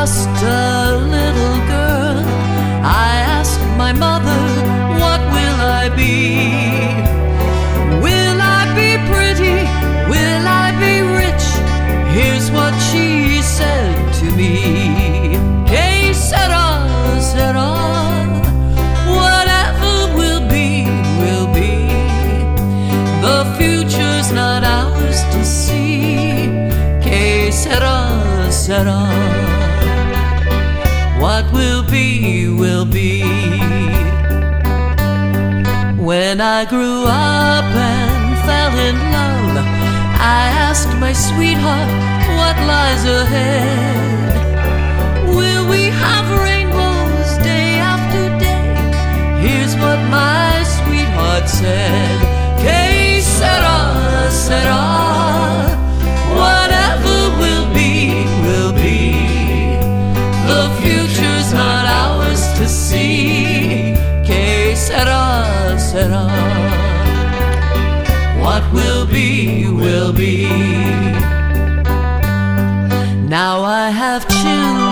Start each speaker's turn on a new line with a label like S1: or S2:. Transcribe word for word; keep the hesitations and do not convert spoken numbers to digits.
S1: just a little girl, I asked my mother, what will I be? Will I be pretty? Will I be rich? Here's what she said to me. Que sera, sera. Whatever will be, will be. The future's not ours to see. Que sera, sera. What will be, will be. When I grew up and fell in love, I asked my sweetheart, what lies ahead? Will we have rainbows day after day? Here's what my sweetheart said. Que sera, sera. Whatever will be, will be. The future's not ours to see. Que sera, sera. What will be, will be. Now I have children